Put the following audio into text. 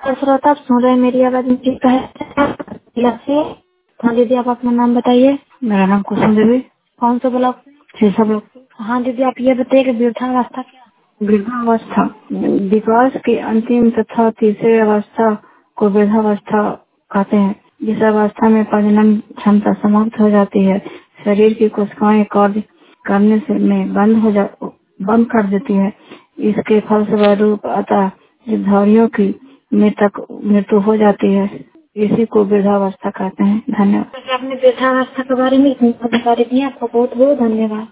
श्रोता, आप सुन रहे हैं मेरी आवाज मुझे कहे से। हाँ दीदी, आप अपना नाम बताइए। मेरा नाम कुसुम देवी। कौन सा ब्लॉक? शीशा ब्लॉक। हाँ दीदी, आप ये बताइए कि वृद्धावस्था क्या? वृद्धावस्था विकास की अंतिम तथा तीसरी अवस्था को वृद्धावस्था कहते हैं। जिस अवस्था में प्रजनन क्षमता समाप्त हो जाती है, शरीर की कोशिकाएं कार्य करने से में बंद कर देती है। इसके फलस्वरूप अतः निर्धारियों की मृत्यु हो जाती है। इसी को वृद्धावस्था कहते हैं। धन्यवाद। आपने वृद्धावस्था के बारे में इतनी जानकारी दी, आपको बहुत बहुत धन्यवाद।